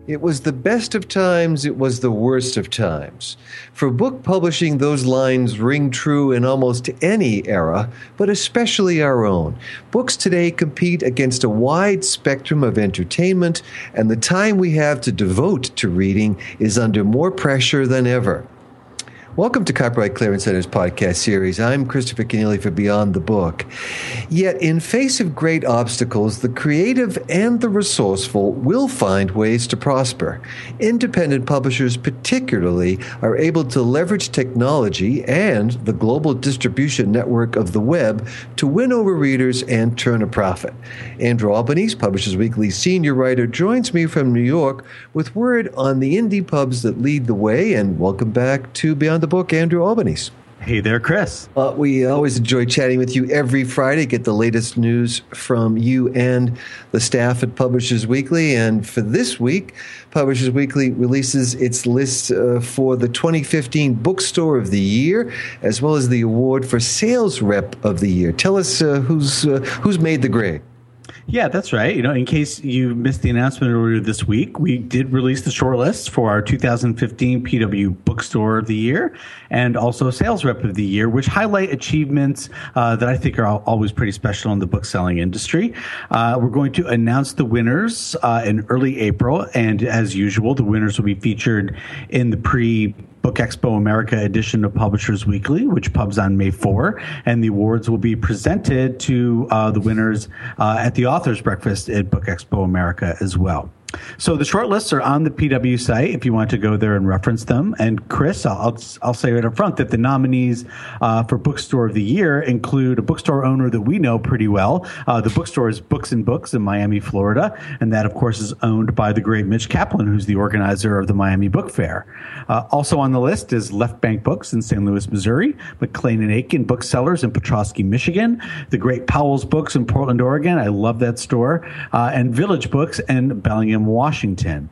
It was the best of times, it was the worst of times. For book publishing, those lines ring true in almost any era, but especially our own. Books today compete against a wide spectrum of entertainment, and the time we have to devote to reading is under more pressure than ever. Welcome to Copyright Clearance Center's podcast series. I'm Christopher Kenneally for Beyond the Book. Yet, in face of great obstacles, the creative and the resourceful will find ways to prosper. Independent publishers particularly are able to leverage technology and the global distribution network of the web to win over readers and turn a profit. Andrew Albanese, Publishers Weekly senior writer, joins me from New York with word on the indie pubs that lead the way. And welcome back to Beyond the Book, Andrew Albanese. Hey there, Chris. We always enjoy chatting with you every Friday, get the latest news from you and the staff at Publishers Weekly. And for this week, Publishers Weekly releases its list for the 2015 Bookstore of the Year, as well as the award for Sales Rep of the Year. Tell us who's made the grade. Yeah, that's right. In case you missed the announcement earlier this week, we did release the shortlist for our 2015 PW Bookstore of the Year and also Sales Rep of the Year, which highlight achievements that I think are always pretty special in the bookselling industry. We're going to announce the winners in early April, and as usual, the winners will be featured in the Book Expo America edition of Publishers Weekly, which pubs on May 4, and the awards will be presented to the winners at the Authors Breakfast at Book Expo America as well. So the short lists are on the PW site if you want to go there and reference them. And Chris, I'll say right up front that the nominees for Bookstore of the Year include a bookstore owner that we know pretty well. The bookstore is Books and Books in Miami, Florida. And that, of course, is owned by the great Mitch Kaplan, who's the organizer of the Miami Book Fair. Also on the list is Left Bank Books in St. Louis, Missouri, McLean and Aiken Booksellers in Petrosky, Michigan, the great Powell's Books in Portland, Oregon. I love that store. And Village Books in Bellingham, Washington.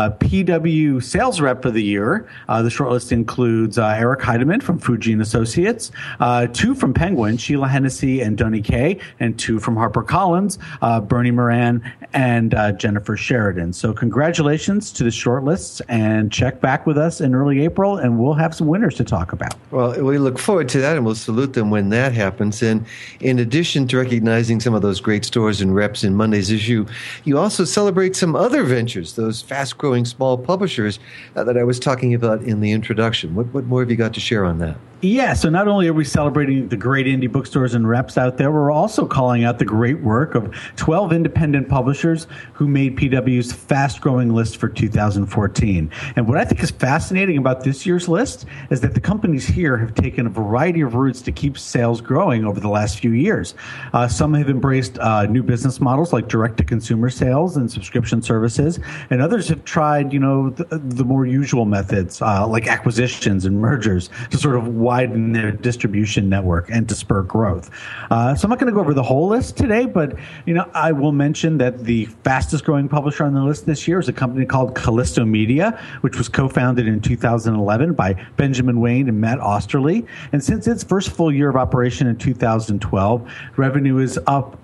PW Sales Rep of the Year. The shortlist includes Eric Heidemann from Fuji and Associates, 2 from Penguin, Sheila Hennessy and Donny Kay, and 2 from HarperCollins, Bernie Moran and Jennifer Sheridan. So congratulations to the shortlists, and check back with us in early April, and we'll have some winners to talk about. Well, we look forward to that, and we'll salute them when that happens. And in addition to recognizing some of those great stores and reps in Monday's issue, you also celebrate some other ventures, those fast-growing small publishers that I was talking about in the introduction. What more have you got to share on that? Yeah, so not only are we celebrating the great indie bookstores and reps out there, we're also calling out the great work of 12 independent publishers who made PW's fast-growing list for 2014. And what I think is fascinating about this year's list is that the companies here have taken a variety of routes to keep sales growing over the last few years. Some have embraced new business models like direct-to-consumer sales and subscription services, and others have tried, the more usual methods like acquisitions and mergers to sort of widen their distribution network and to spur growth. So I'm not going to go over the whole list today, but I will mention that the fastest growing publisher on the list this year is a company called Callisto Media, which was co-founded in 2011 by Benjamin Wayne and Matt Osterly. And since its first full year of operation in 2012, revenue is up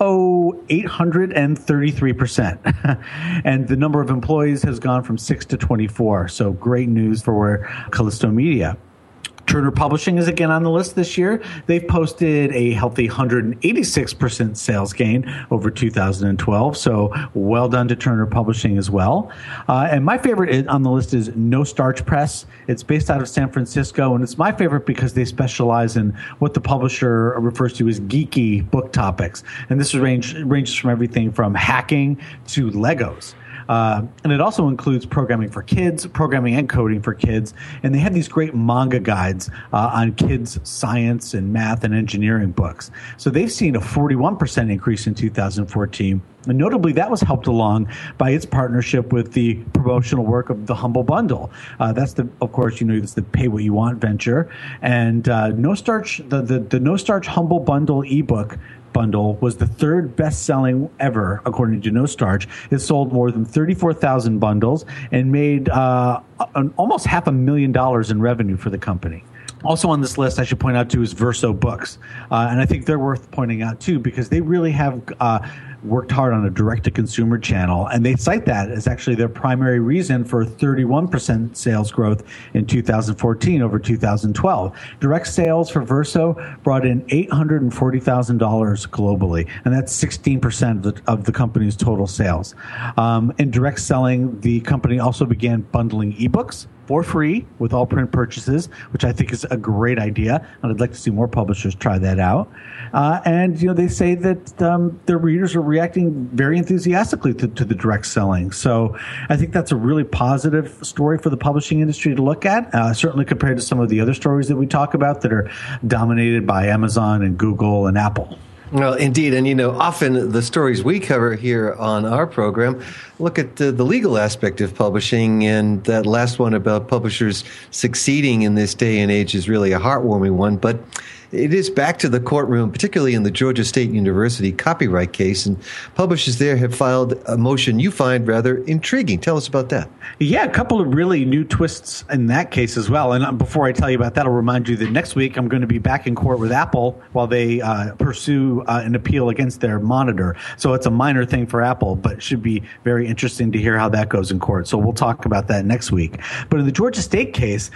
833%. And the number of employees has gone from 6 to 24. So great news for Callisto Media. Turner Publishing is again on the list this year. They've posted a healthy 186% sales gain over 2012. So well done to Turner Publishing as well. And my favorite on the list is No Starch Press. It's based out of San Francisco, and it's my favorite because they specialize in what the publisher refers to as geeky book topics. And this ranges from everything from hacking to Legos. And it also includes programming for kids, programming and coding for kids. And they have these great manga guides on kids' science and math and engineering books. So they've seen a 41% increase in 2014. And notably, that was helped along by its partnership with the promotional work of the Humble Bundle. That's of course, it's the pay what you want venture. And No Starch, the No Starch Humble Bundle ebook bundle was the third best-selling ever, according to No Starch. It sold more than 34,000 bundles and made almost $500,000 in revenue for the company. Also on this list, I should point out, too, is Verso Books. And I think they're worth pointing out, too, because they really have worked hard on a direct-to-consumer channel, and they cite that as actually their primary reason for 31% sales growth in 2014 over 2012. Direct sales for Verso brought in $840,000 globally, and that's 16% of the company's total sales. In direct selling, the company also began bundling ebooks for free with all print purchases, which I think is a great idea, and I'd like to see more publishers try that out. And they say that their readers are reacting very enthusiastically to the direct selling. So I think that's a really positive story for the publishing industry to look at, certainly compared to some of the other stories that we talk about that are dominated by Amazon and Google and Apple. Well, indeed. And, often the stories we cover here on our program look at the legal aspect of publishing. And that last one about publishers succeeding in this day and age is really a heartwarming one. But it is back to the courtroom, particularly in the Georgia State University copyright case. And publishers there have filed a motion you find rather intriguing. Tell us about that. Yeah, a couple of really new twists in that case as well. And before I tell you about that, I'll remind you that next week I'm going to be back in court with Apple while they pursue an appeal against their monitor. So it's a minor thing for Apple, but it should be very interesting to hear how that goes in court. So we'll talk about that next week. But in the Georgia State case,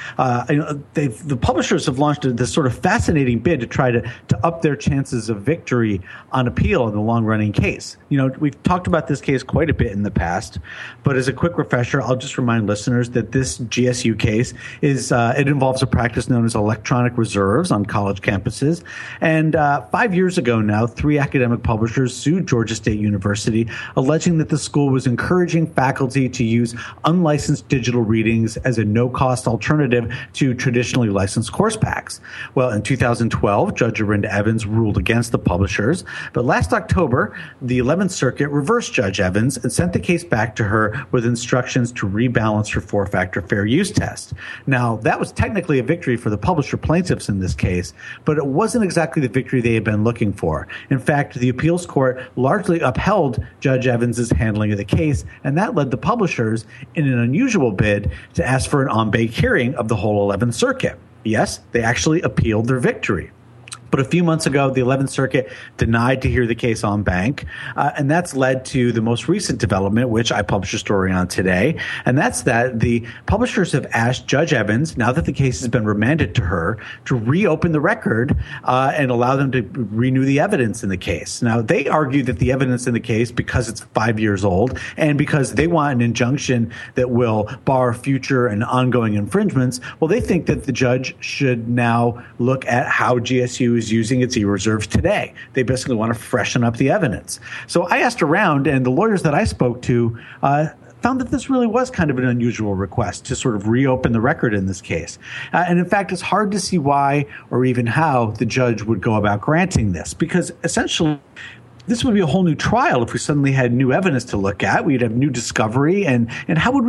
the publishers have launched this sort of fascinating bid to try to up their chances of victory on appeal in the long-running case. We've talked about this case quite a bit in the past, but as a quick refresher, I'll just remind listeners that this GSU case it involves a practice known as electronic reserves on college campuses. And 5 years ago now, 3 academic publishers sued Georgia State University, alleging that the school was encouraging faculty to use unlicensed digital readings as a no-cost alternative to traditionally licensed course packs. Well, in 2012, Judge Arinda Evans ruled against the publishers, but last October, the 11th Circuit reversed Judge Evans and sent the case back to her with instructions to rebalance her 4-factor fair use test. Now, that was technically a victory for the publisher plaintiffs in this case, but it wasn't exactly the victory they had been looking for. In fact, the appeals court largely upheld Judge Evans's handling of the case, and that led the publishers, in an unusual bid, to ask for an en banc hearing of the whole 11th Circuit. Yes, they actually appealed their victory. But a few months ago, the 11th Circuit denied to hear the case en banc, and that's led to the most recent development, which I published a story on today, and that's that the publishers have asked Judge Evans, now that the case has been remanded to her, to reopen the record and allow them to renew the evidence in the case. Now, they argue that the evidence in the case, because it's 5 years old, and because they want an injunction that will bar future and ongoing infringements, well, they think that the judge should now look at how GSU is using its e-reserves today. They basically want to freshen up the evidence. So I asked around, and the lawyers that I spoke to found that this really was kind of an unusual request to sort of reopen the record in this case. And in fact, it's hard to see why or even how the judge would go about granting this, because essentially this would be a whole new trial if we suddenly had new evidence to look at. We'd have new discovery, and how would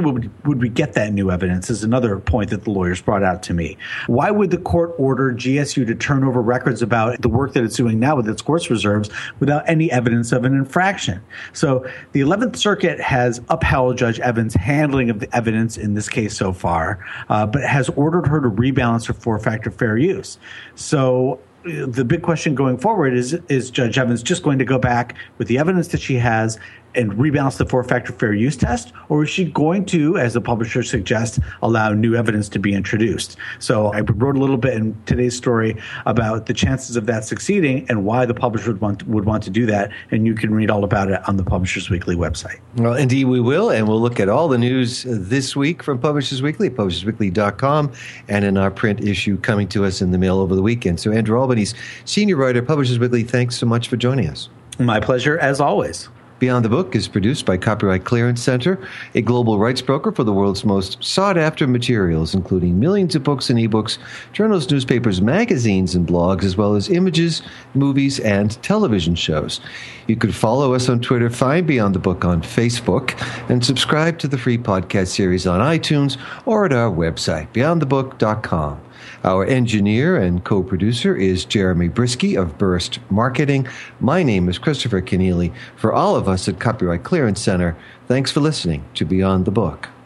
we get that new evidence is another point that the lawyers brought out to me. Why would the court order GSU to turn over records about the work that it's doing now with its course reserves without any evidence of an infraction? So the 11th Circuit has upheld Judge Evans' handling of the evidence in this case so far, but has ordered her to rebalance her 4-factor fair use. So the big question going forward is Judge Evans just going to go back with the evidence that she has and rebalance the 4-factor fair use test, or is she going to, as the publisher suggests, allow new evidence to be introduced? So I wrote a little bit in today's story about the chances of that succeeding and why the publisher would want to do that, and you can read all about it on the Publishers Weekly website. Well, indeed we will, and we'll look at all the news this week from Publishers Weekly, publishersweekly.com, and in our print issue coming to us in the mail over the weekend. So Andrew Albanese, senior writer, Publishers Weekly, thanks so much for joining us. My pleasure, as always. Beyond the Book is produced by Copyright Clearance Center, a global rights broker for the world's most sought-after materials, including millions of books and ebooks, journals, newspapers, magazines, and blogs, as well as images, movies, and television shows. You could follow us on Twitter, find Beyond the Book on Facebook, and subscribe to the free podcast series on iTunes or at our website, beyondthebook.com. Our engineer and co-producer is Jeremy Brisky of Burst Marketing. My name is Christopher Keneally. For all of us at Copyright Clearance Center, thanks for listening to Beyond the Book.